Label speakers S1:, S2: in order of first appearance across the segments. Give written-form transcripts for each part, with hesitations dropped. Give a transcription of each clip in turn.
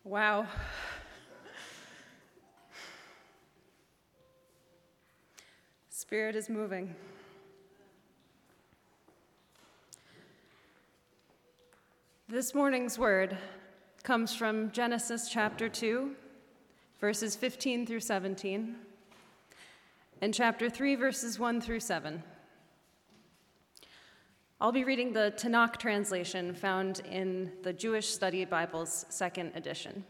S1: Wow. Spirit is moving. This morning's word comes from Genesis chapter 2, verses 15 through 17, and chapter 3, verses 1 through 7. I'll be reading the Tanakh translation found in the Jewish Study Bible's second edition.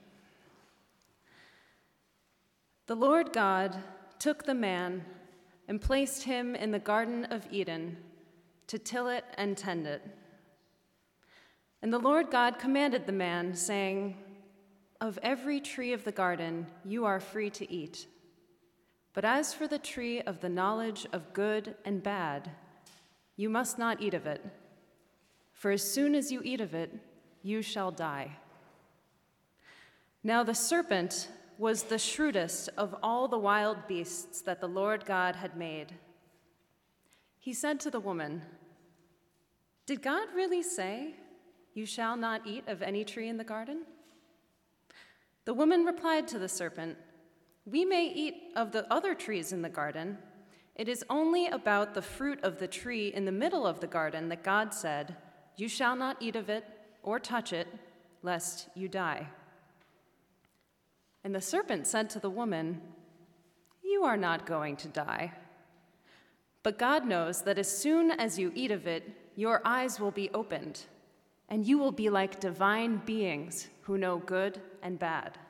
S1: The Lord God took the man and placed him in the Garden of Eden to till it and tend it. And the Lord God commanded the man, saying, "Of every tree of the garden you are free to eat. But as for the tree of the knowledge of good and bad, you must not eat of it, for as soon as you eat of it, you shall die." Now the serpent was the shrewdest of all the wild beasts that the Lord God had made. He said to the woman, "Did God really say, 'You shall not eat of any tree in the garden'?" The woman replied to the serpent, "We may eat of the other trees in the garden. It is only about the fruit of the tree in the middle of the garden that God said, 'You shall not eat of it or touch it, lest you die.'" And the serpent said to the woman, "You are not going to die. But God knows that as soon as you eat of it, your eyes will be opened, and you will be like divine beings who know good and bad."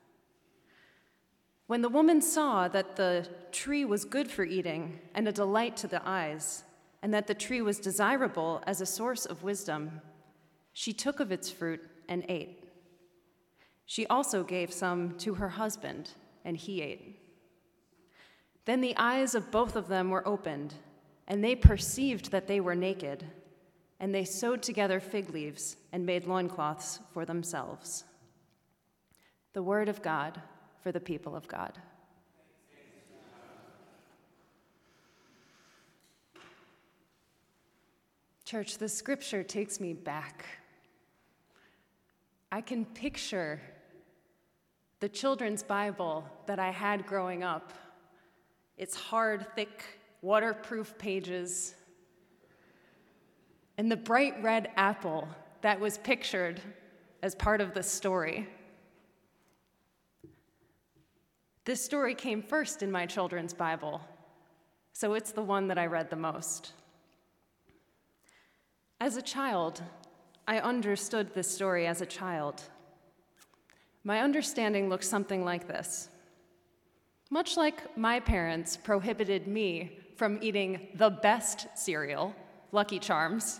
S1: When the woman saw that the tree was good for eating and a delight to the eyes, and that the tree was desirable as a source of wisdom, she took of its fruit and ate. She also gave some to her husband, and he ate. Then the eyes of both of them were opened, and they perceived that they were naked, and they sewed together fig leaves and made loincloths for themselves. The word of God for the people of God. Church, the scripture takes me back. I can picture the children's Bible that I had growing up. Its hard, thick, waterproof pages, and the bright red apple that was pictured as part of the story. This story came first in my children's Bible, so it's the one that I read the most. As a child, I understood this story as a child. My understanding looked something like this. Much like my parents prohibited me from eating the best cereal, Lucky Charms,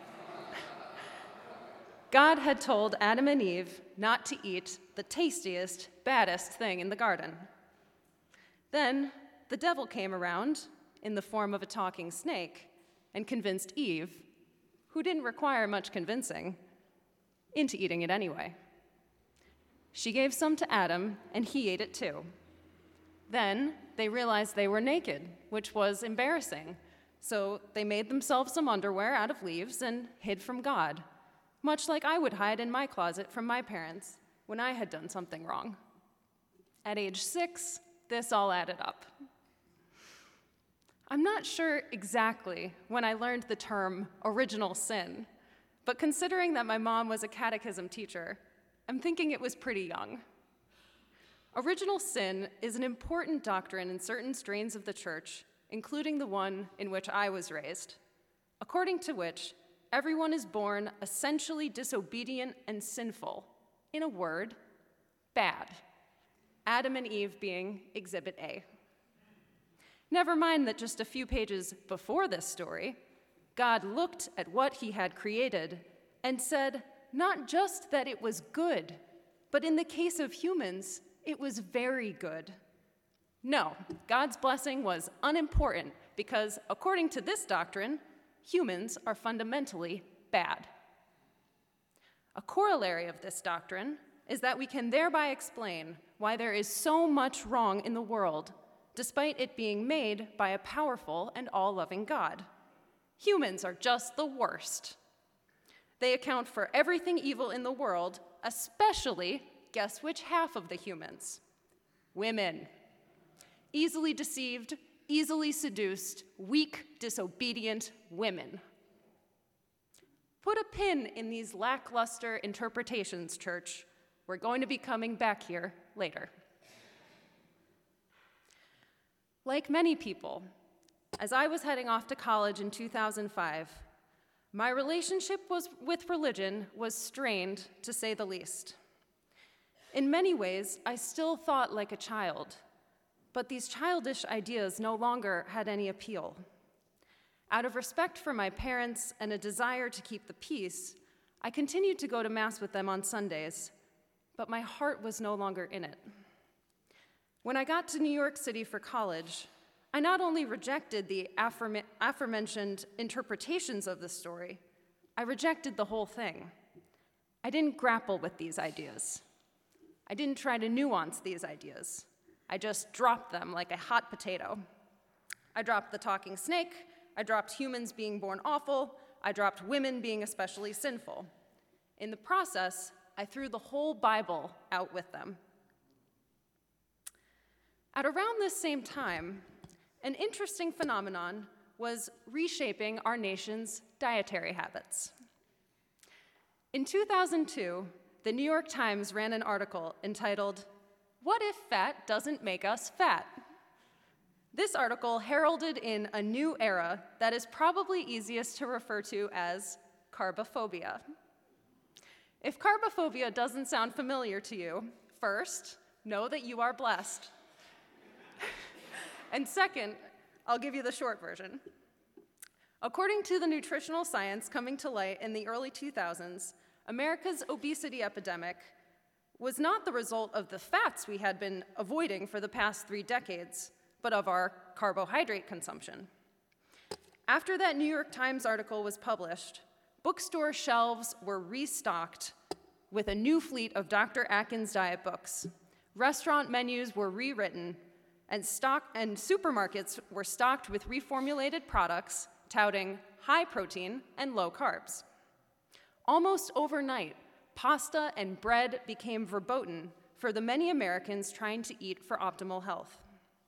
S1: God had told Adam and Eve not to eat the tastiest, baddest thing in the garden. Then the devil came around in the form of a talking snake and convinced Eve, who didn't require much convincing, into eating it anyway. She gave some to Adam, and he ate it too. Then they realized they were naked, which was embarrassing, so they made themselves some underwear out of leaves and hid from God, much like I would hide in my closet from my parents when I had done something wrong. At age 6, this all added up. I'm not sure exactly when I learned the term original sin, but considering that my mom was a catechism teacher, I'm thinking it was pretty young. Original sin is an important doctrine in certain strains of the church, including the one in which I was raised, according to which everyone is born essentially disobedient and sinful. In a word, bad. Adam and Eve being Exhibit A. Never mind that just a few pages before this story, God looked at what he had created and said not just that it was good, but in the case of humans, it was very good. No, God's blessing was unimportant because, according to this doctrine, humans are fundamentally bad. A corollary of this doctrine is that we can thereby explain why there is so much wrong in the world, despite it being made by a powerful and all-loving God. Humans are just the worst. They account for everything evil in the world, especially guess which half of the humans? Women. Easily deceived, easily seduced, weak, disobedient women. Put a pin in these lackluster interpretations, church. We're going to be coming back here later. Like many people, as I was heading off to college in 2005, my relationship with religion was strained, to say the least. In many ways, I still thought like a child, but these childish ideas no longer had any appeal. Out of respect for my parents and a desire to keep the peace, I continued to go to Mass with them on Sundays, but my heart was no longer in it. When I got to New York City for college, I not only rejected the aforementioned interpretations of the story, I rejected the whole thing. I didn't grapple with these ideas. I didn't try to nuance these ideas. I just dropped them like a hot potato. I dropped the talking snake. I dropped humans being born awful. I dropped women being especially sinful. In the process, I threw the whole Bible out with them. At around this same time, an interesting phenomenon was reshaping our nation's dietary habits. In 2002, the New York Times ran an article entitled, "What if fat doesn't make us fat?" This article heralded in a new era that is probably easiest to refer to as carbophobia. If carbophobia doesn't sound familiar to you, first, know that you are blessed. And second, I'll give you the short version. According to the nutritional science coming to light in the early 2000s, America's obesity epidemic was not the result of the fats we had been avoiding for the past 3 decades, but of our carbohydrate consumption. After that New York Times article was published, bookstore shelves were restocked with a new fleet of Dr. Atkins diet books. Restaurant menus were rewritten, and supermarkets were stocked with reformulated products touting high protein and low carbs. Almost overnight, pasta and bread became verboten for the many Americans trying to eat for optimal health.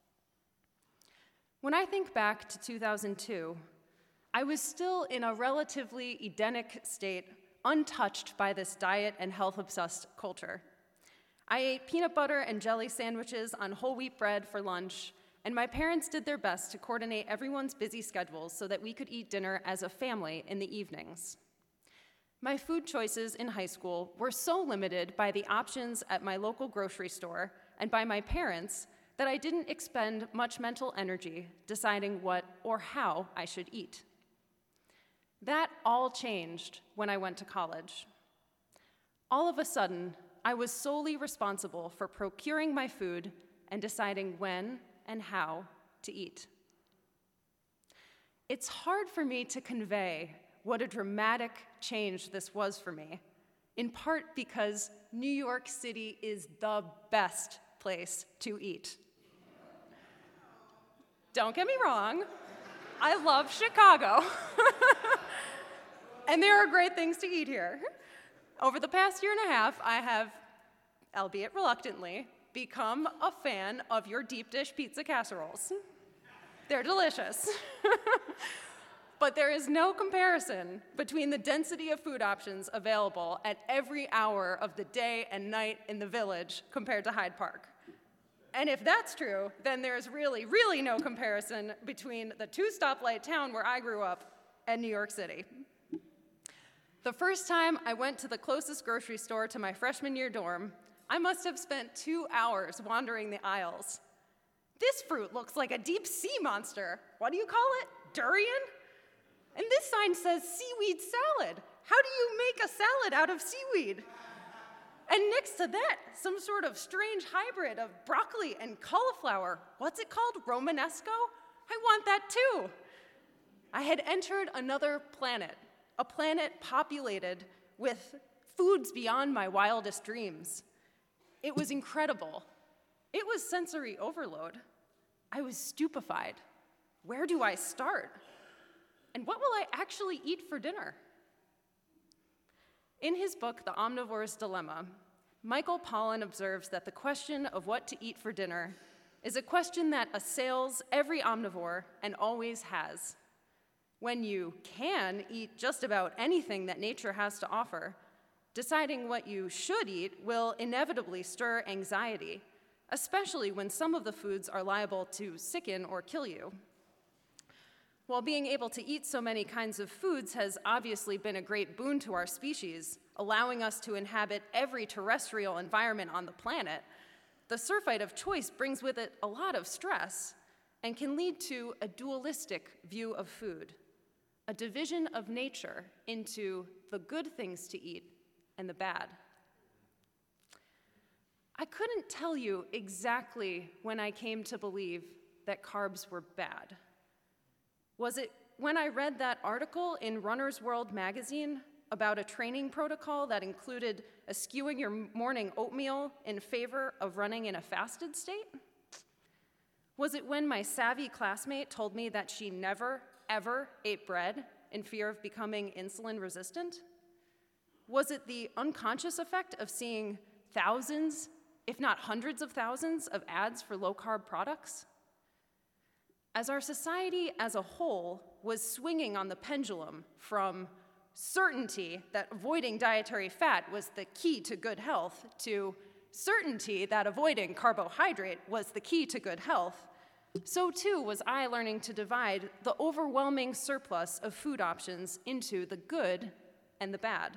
S1: When I think back to 2002, I was still in a relatively Edenic state, untouched by this diet and health-obsessed culture. I ate peanut butter and jelly sandwiches on whole wheat bread for lunch, and my parents did their best to coordinate everyone's busy schedules so that we could eat dinner as a family in the evenings. My food choices in high school were so limited by the options at my local grocery store and by my parents that I didn't expend much mental energy deciding what or how I should eat. That all changed when I went to college. All of a sudden, I was solely responsible for procuring my food and deciding when and how to eat. It's hard for me to convey what a dramatic change this was for me, in part because New York City is the best place to eat. Don't get me wrong, I love Chicago. And there are great things to eat here. Over the past year and a half, I have, albeit reluctantly, become a fan of your deep dish pizza casseroles. They're delicious. But there is no comparison between the density of food options available at every hour of the day and night in the Village compared to Hyde Park. And if that's true, then there's really, really no comparison between the 2-stoplight town where I grew up and New York City. The first time I went to the closest grocery store to my freshman year dorm, I must have spent 2 hours wandering the aisles. This fruit looks like a deep sea monster. What do you call it? Durian? And this sign says seaweed salad. How do you make a salad out of seaweed? And next to that, some sort of strange hybrid of broccoli and cauliflower. What's it called? Romanesco? I want that too. I had entered another planet, a planet populated with foods beyond my wildest dreams. It was incredible. It was sensory overload. I was stupefied. Where do I start? And what will I actually eat for dinner? In his book, The Omnivore's Dilemma, Michael Pollan observes that the question of what to eat for dinner is a question that assails every omnivore and always has. When you can eat just about anything that nature has to offer, deciding what you should eat will inevitably stir anxiety, especially when some of the foods are liable to sicken or kill you. While being able to eat so many kinds of foods has obviously been a great boon to our species, allowing us to inhabit every terrestrial environment on the planet, the surfeit of choice brings with it a lot of stress and can lead to a dualistic view of food, a division of nature into the good things to eat and the bad. I couldn't tell you exactly when I came to believe that carbs were bad. Was it when I read that article in Runner's World magazine about a training protocol that included eschewing your morning oatmeal in favor of running in a fasted state? Was it when my savvy classmate told me that she never, ever ate bread in fear of becoming insulin resistant? Was it the unconscious effect of seeing thousands, if not hundreds of thousands, of ads for low-carb products? As our society as a whole was swinging on the pendulum from certainty that avoiding dietary fat was the key to good health to certainty that avoiding carbohydrate was the key to good health, so too was I learning to divide the overwhelming surplus of food options into the good and the bad.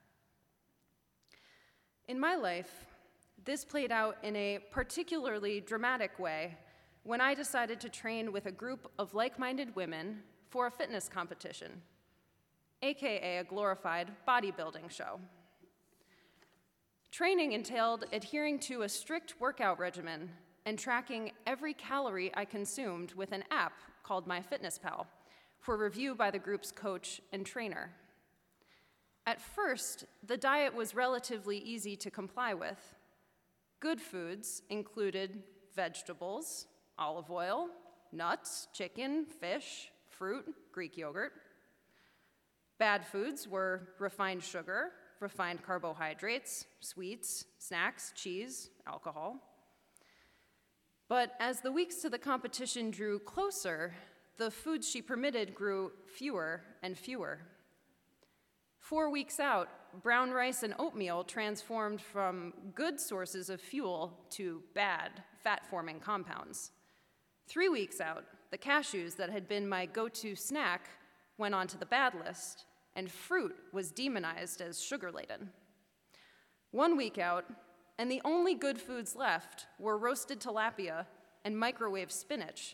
S1: In my life, this played out in a particularly dramatic way when I decided to train with a group of like-minded women for a fitness competition, aka a glorified bodybuilding show. Training entailed adhering to a strict workout regimen and tracking every calorie I consumed with an app called MyFitnessPal for review by the group's coach and trainer. At first, the diet was relatively easy to comply with. Good foods included vegetables, olive oil, nuts, chicken, fish, fruit, Greek yogurt. Bad foods were refined sugar, refined carbohydrates, sweets, snacks, cheese, alcohol. But as the weeks to the competition drew closer, the foods she permitted grew fewer and fewer. 4 weeks out, brown rice and oatmeal transformed from good sources of fuel to bad, fat-forming compounds. 3 weeks out, the cashews that had been my go-to snack went onto the bad list, and fruit was demonized as sugar-laden. 1 week out, and the only good foods left were roasted tilapia and microwave spinach.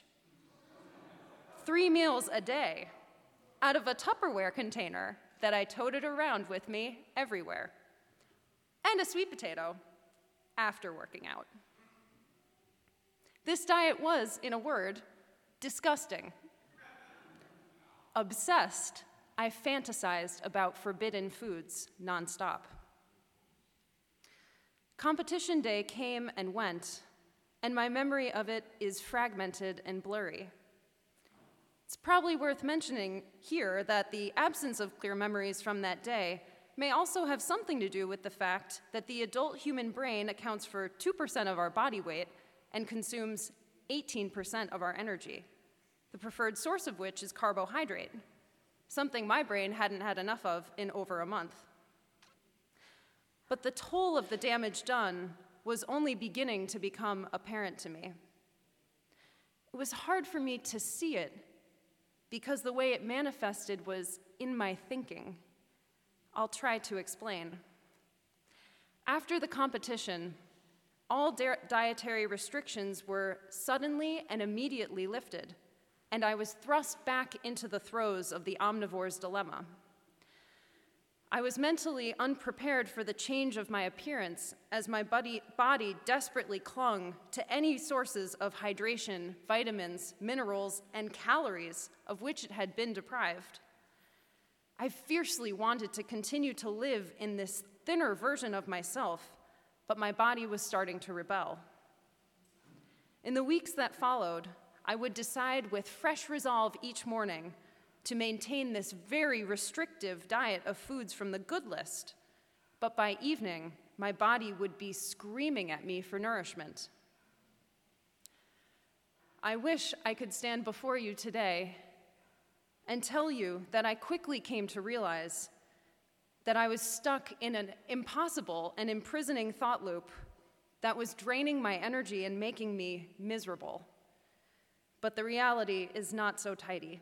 S1: 3 meals a day out of a Tupperware container that I toted around with me everywhere, and a sweet potato after working out. This diet was, in a word, disgusting. Obsessed, I fantasized about forbidden foods nonstop. Competition day came and went, and my memory of it is fragmented and blurry. It's probably worth mentioning here that the absence of clear memories from that day may also have something to do with the fact that the adult human brain accounts for 2% of our body weight and consumes 18% of our energy, the preferred source of which is carbohydrate, something my brain hadn't had enough of in over a month. But the toll of the damage done was only beginning to become apparent to me. It was hard for me to see it because the way it manifested was in my thinking. I'll try to explain. After the competition, all dietary restrictions were suddenly and immediately lifted, and I was thrust back into the throes of the omnivore's dilemma. I was mentally unprepared for the change of my appearance as my body desperately clung to any sources of hydration, vitamins, minerals, and calories of which it had been deprived. I fiercely wanted to continue to live in this thinner version of myself, but my body was starting to rebel. In the weeks that followed, I would decide with fresh resolve each morning to maintain this very restrictive diet of foods from the good list, but by evening, my body would be screaming at me for nourishment. I wish I could stand before you today and tell you that I quickly came to realize that I was stuck in an impossible and imprisoning thought loop that was draining my energy and making me miserable. But the reality is not so tidy.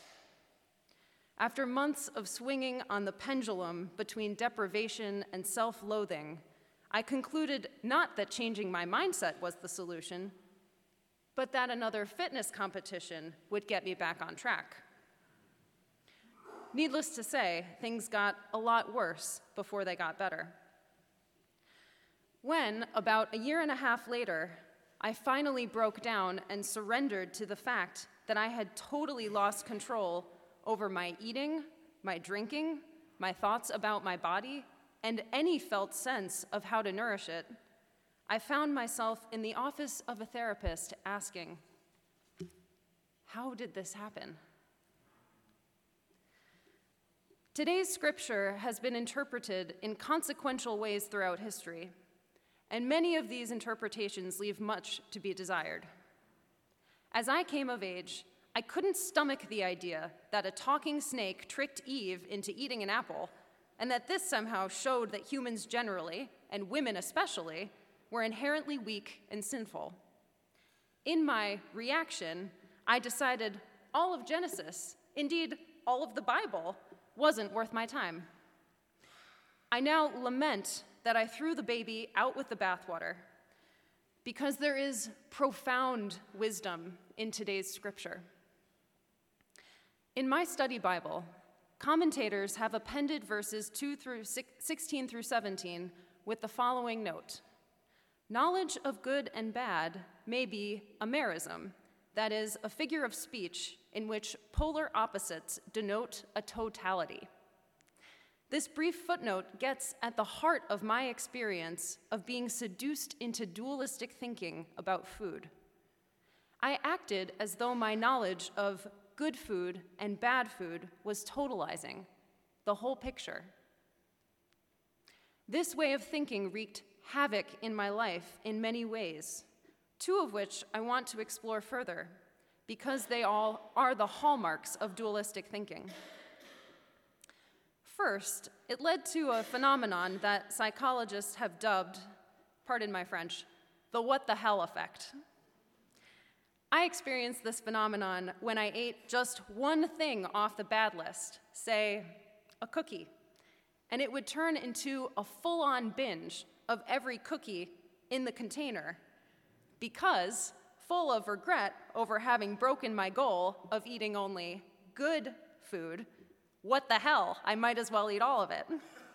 S1: After months of swinging on the pendulum between deprivation and self-loathing, I concluded not that changing my mindset was the solution, but that another fitness competition would get me back on track. Needless to say, things got a lot worse before they got better. When, about a year and a half later, I finally broke down and surrendered to the fact that I had totally lost control over my eating, my drinking, my thoughts about my body, and any felt sense of how to nourish it, I found myself in the office of a therapist asking, how did this happen? Today's scripture has been interpreted in consequential ways throughout history, and many of these interpretations leave much to be desired. As I came of age, I couldn't stomach the idea that a talking snake tricked Eve into eating an apple, and that this somehow showed that humans generally, and women especially, were inherently weak and sinful. In my reaction, I decided all of Genesis, indeed all of the Bible, wasn't worth my time. I now lament that I threw the baby out with the bathwater, because there is profound wisdom in today's scripture. In my study Bible, commentators have appended verses 16 through 17 with the following note: knowledge of good and bad may be a merism, that is, a figure of speech in which polar opposites denote a totality. This brief footnote gets at the heart of my experience of being seduced into dualistic thinking about food. I acted as though my knowledge of good food and bad food was totalizing, the whole picture. This way of thinking wreaked havoc in my life in many ways, two of which I want to explore further, because they all are the hallmarks of dualistic thinking. First, it led to a phenomenon that psychologists have dubbed, pardon my French, the what the hell effect. I experienced this phenomenon when I ate just one thing off the bad list, say, a cookie, and it would turn into a full-on binge of every cookie in the container, because, full of regret over having broken my goal of eating only good food, what the hell, I might as well eat all of it.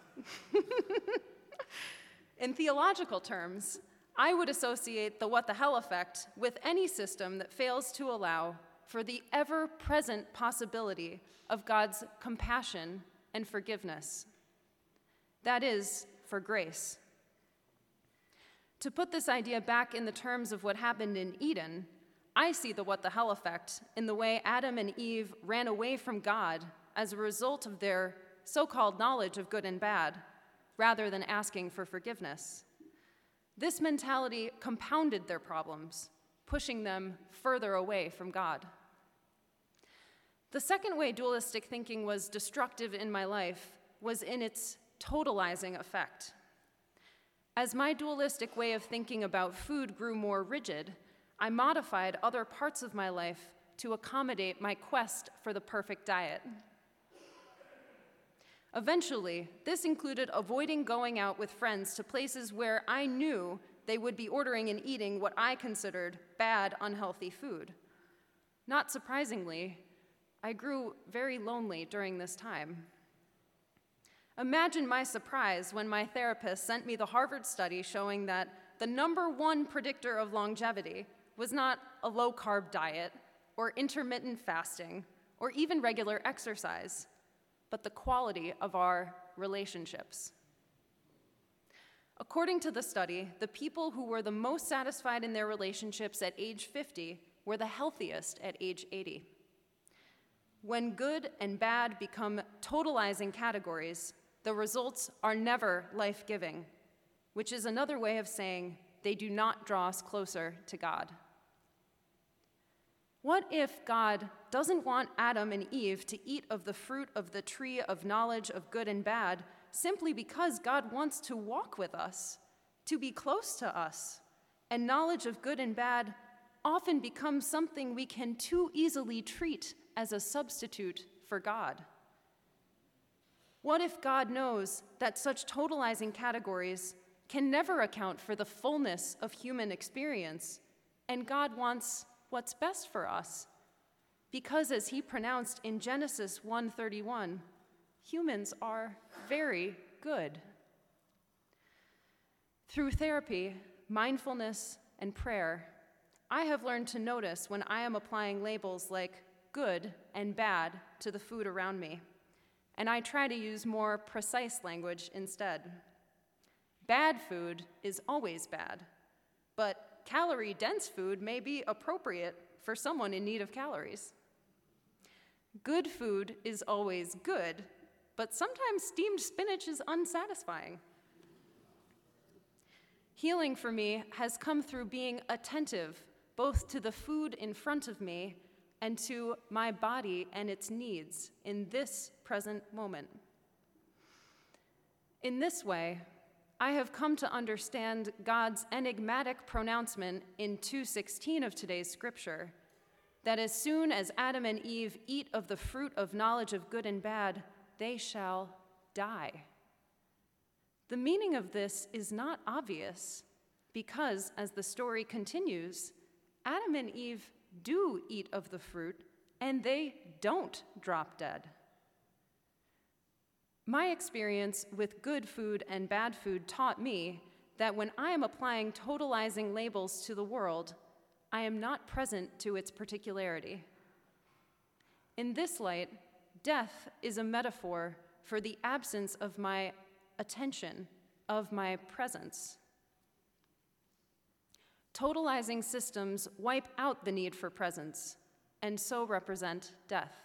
S1: In theological terms, I would associate the what the hell effect with any system that fails to allow for the ever-present possibility of God's compassion and forgiveness. That is, for grace. To put this idea back in the terms of what happened in Eden, I see the what the hell effect in the way Adam and Eve ran away from God as a result of their so-called knowledge of good and bad, rather than asking for forgiveness. This mentality compounded their problems, pushing them further away from God. The second way dualistic thinking was destructive in my life was in its totalizing effect. As my dualistic way of thinking about food grew more rigid, I modified other parts of my life to accommodate my quest for the perfect diet. Eventually, this included avoiding going out with friends to places where I knew they would be ordering and eating what I considered bad, unhealthy food. Not surprisingly, I grew very lonely during this time. Imagine my surprise when my therapist sent me the Harvard study showing that the number one predictor of longevity was not a low-carb diet or intermittent fasting or even regular exercise, but the quality of our relationships. According to the study, the people who were the most satisfied in their relationships at age 50 were the healthiest at age 80. When good and bad become totalizing categories, the results are never life-giving, which is another way of saying they do not draw us closer to God. What if God doesn't want Adam and Eve to eat of the fruit of the tree of knowledge of good and bad simply because God wants to walk with us, to be close to us, and knowledge of good and bad often becomes something we can too easily treat as a substitute for God? What if God knows that such totalizing categories can never account for the fullness of human experience, and God wants what's best for us? Because as he pronounced in Genesis 1:31, humans are very good. Through therapy, mindfulness, and prayer, I have learned to notice when I am applying labels like good and bad to the food around me, and I try to use more precise language instead. Bad food is always bad, but calorie-dense food may be appropriate for someone in need of calories. Good food is always good, but sometimes steamed spinach is unsatisfying. Healing for me has come through being attentive both to the food in front of me and to my body and its needs in this present moment. In this way, I have come to understand God's enigmatic pronouncement in 2:16 of today's scripture, that as soon as Adam and Eve eat of the fruit of knowledge of good and bad, they shall die. The meaning of this is not obvious because, as the story continues, Adam and Eve do eat of the fruit and they don't drop dead. My experience with good food and bad food taught me that when I am applying totalizing labels to the world, I am not present to its particularity. In this light, death is a metaphor for the absence of my attention, of my presence. Totalizing systems wipe out the need for presence, and so represent death.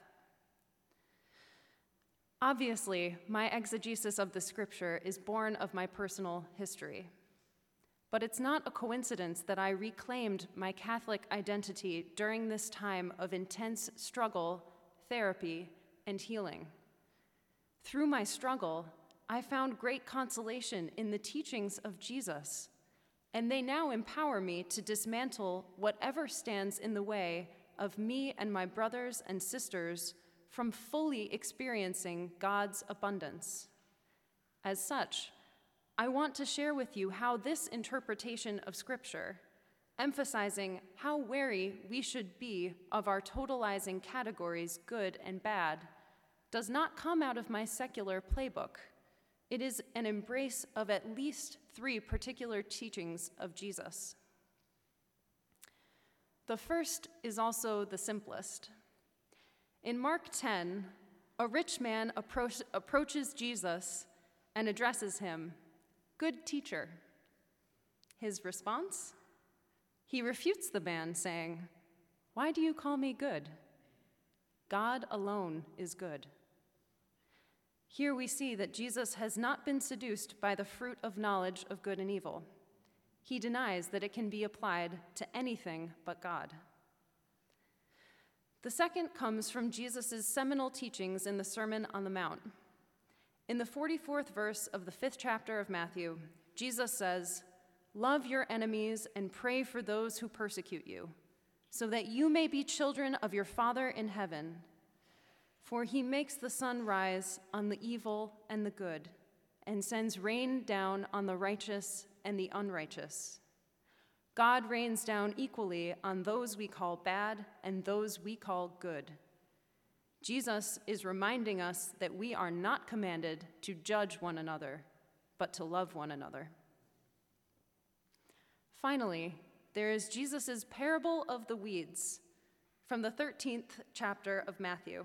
S1: Obviously, my exegesis of the scripture is born of my personal history. But it's not a coincidence that I reclaimed my Catholic identity during this time of intense struggle, therapy, and healing. Through my struggle, I found great consolation in the teachings of Jesus, and they now empower me to dismantle whatever stands in the way of me and my brothers and sisters from fully experiencing God's abundance. As such, I want to share with you how this interpretation of Scripture, emphasizing how wary we should be of our totalizing categories, good and bad, does not come out of my secular playbook. It is an embrace of at least 3 particular teachings of Jesus. The first is also the simplest. In Mark 10, a rich man approaches Jesus and addresses him, "Good teacher." His response? He refutes the man, saying, "Why do you call me good? God alone is good." Here we see that Jesus has not been seduced by the fruit of knowledge of good and evil. He denies that it can be applied to anything but God. The second comes from Jesus' seminal teachings in the Sermon on the Mount. In the 44th verse of the 5th chapter of Matthew, Jesus says, "Love your enemies and pray for those who persecute you, so that you may be children of your Father in heaven. For he makes the sun rise on the evil and the good, and sends rain down on the righteous and the unrighteous. God rains down equally on those we call bad and those we call good." Jesus is reminding us that we are not commanded to judge one another, but to love one another. Finally, there is Jesus' parable of the weeds from the 13th chapter of Matthew.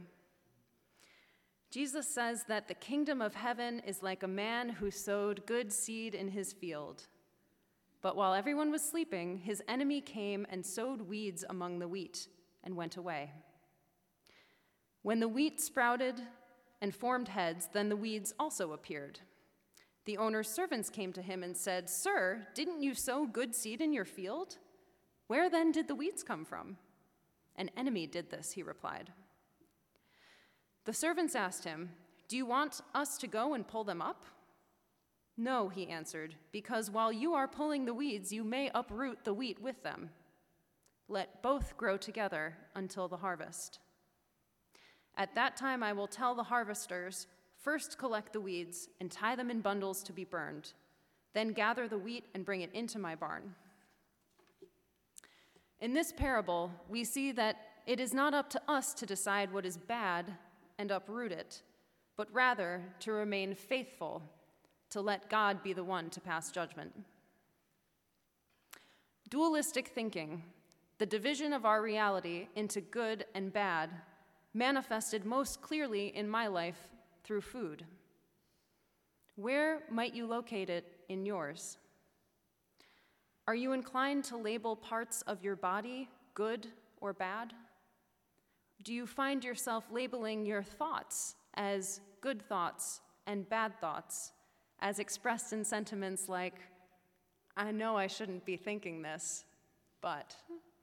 S1: Jesus says that the kingdom of heaven is like a man who sowed good seed in his field. But while everyone was sleeping, his enemy came and sowed weeds among the wheat and went away. When the wheat sprouted, and formed heads, then the weeds also appeared. The owner's servants came to him and said, "Sir, didn't you sow good seed in your field? Where then did the weeds come from?" "An enemy did this," he replied. The servants asked him, "Do you want us to go and pull them up?" "No," he answered, "because while you are pulling the weeds, you may uproot the wheat with them. Let both grow together until the harvest. At that time I will tell the harvesters, 'First collect the weeds and tie them in bundles to be burned. Then gather the wheat and bring it into my barn.'" In this parable, we see that it is not up to us to decide what is bad and uproot it, but rather to remain faithful, to let God be the one to pass judgment. Dualistic thinking, the division of our reality into good and bad, manifested most clearly in my life through food. Where might you locate it in yours? Are you inclined to label parts of your body good or bad? Do you find yourself labeling your thoughts as good thoughts and bad thoughts, as expressed in sentiments like, "I know I shouldn't be thinking this, but..."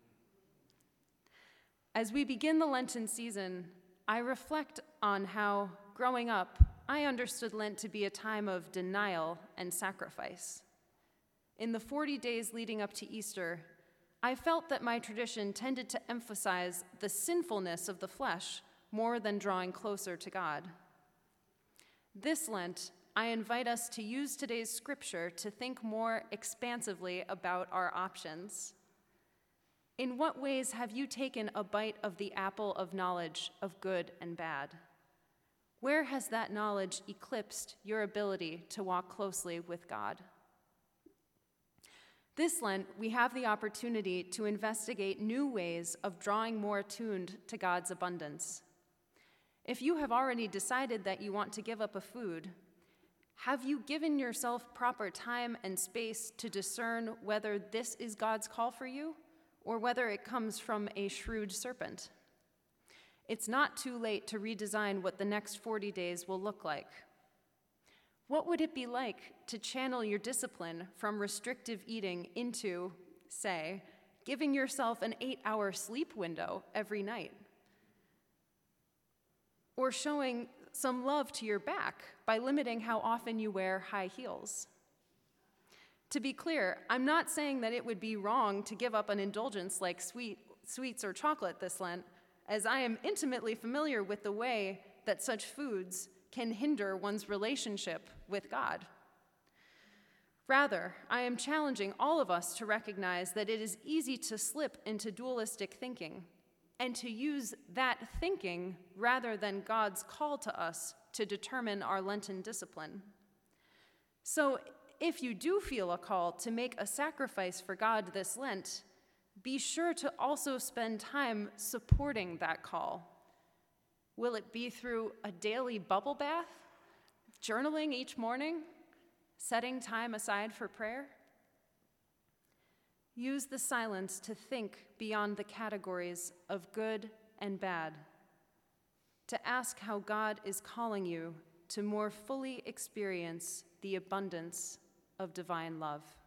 S1: As we begin the Lenten season, I reflect on how, growing up, I understood Lent to be a time of denial and sacrifice. In the 40 days leading up to Easter, I felt that my tradition tended to emphasize the sinfulness of the flesh more than drawing closer to God. This Lent, I invite us to use today's scripture to think more expansively about our options. In what ways have you taken a bite of the apple of knowledge of good and bad? Where has that knowledge eclipsed your ability to walk closely with God? This Lent, we have the opportunity to investigate new ways of drawing more attuned to God's abundance. If you have already decided that you want to give up a food, have you given yourself proper time and space to discern whether this is God's call for you or whether it comes from a shrewd serpent? It's not too late to redesign what the next 40 days will look like. What would it be like to channel your discipline from restrictive eating into, say, giving yourself an 8-hour sleep window every night? Or showing some love to your back by limiting how often you wear high heels? To be clear, I'm not saying that it would be wrong to give up an indulgence like sweets or chocolate this Lent, as I am intimately familiar with the way that such foods can hinder one's relationship with God. Rather, I am challenging all of us to recognize that it is easy to slip into dualistic thinking and to use that thinking rather than God's call to us to determine our Lenten discipline. So, if you do feel a call to make a sacrifice for God this Lent, be sure to also spend time supporting that call. Will it be through a daily bubble bath, journaling each morning, setting time aside for prayer? Use the silence to think beyond the categories of good and bad, to ask how God is calling you to more fully experience the abundance of divine love.